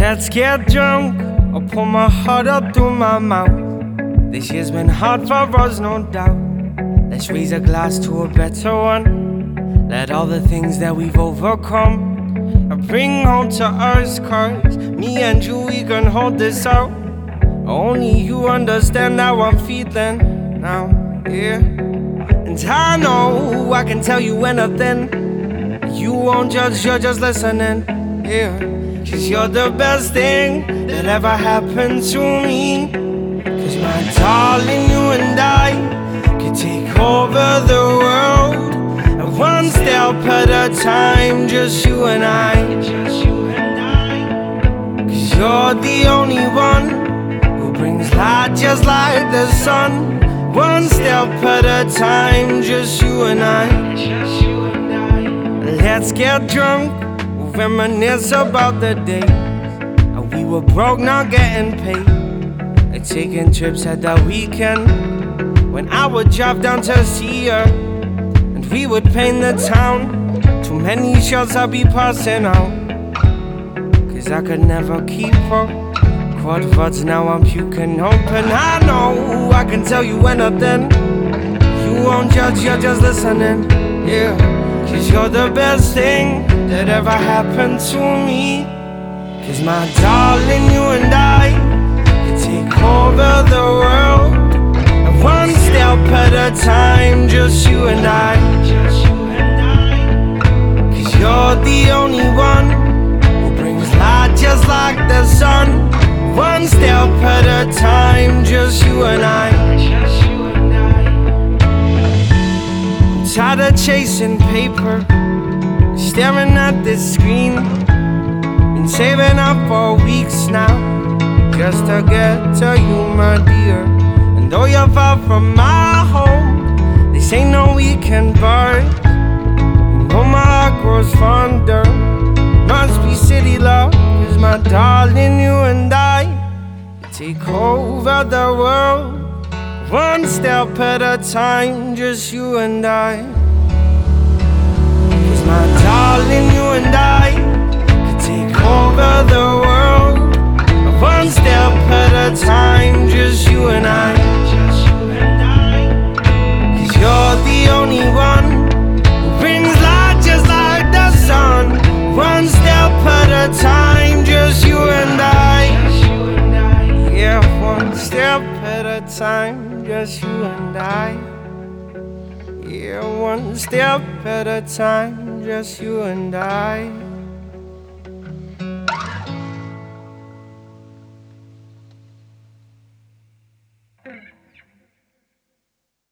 Let's get drunk. I'll pour my heart up through my mouth. This year's been hard for us, no doubt. Let's raise a glass to a better one. Let all the things that we've overcome bring home to us, 'cause me and you, we can hold this out. Only you understand how I'm feeling now, yeah. And I know I can tell you anything. You won't judge, you're just listening, yeah. 'Cause you're the best thing that ever happened to me. 'Cause my darling, you and I could take over the world, and one step at a time, just you and I. 'Cause you're the only one who brings light just like the sun. One step at a time, just you and I. Let's get drunk, reminisce about the days we were broke, not getting paid, like taking trips at the weekend, when I would drive down to see her, and we would paint the town. Too many shots I'd be passing out, 'cause I could never keep up. Quad words, now I'm puking open. I know I can tell you anything. You won't judge, you're just listening, yeah. 'Cause you're the best thing that ever happened to me. 'Cause my darling, you and I could take over the world, and one step at a time, just you and I. 'Cause you're the only one who brings light just like the sun. One step at a time, just you and I. I'm tired of chasing paper, staring at this screen. Been saving up for weeks now, just to get to you, my dear. And though you're far from my home, this ain't no weekend bar. You know my heart grows fonder, must be city love. 'Cause my darling, you and I take over the world, one step at a time, just you and I. 'Cause my darling, you and I could take over the world, one step at a time, just you and I. 'Cause you're the only one who brings light just like the sun. One step at a time, just you and I. Yeah, one step at a time, just you and I. Yeah, one step at a time, just you and I.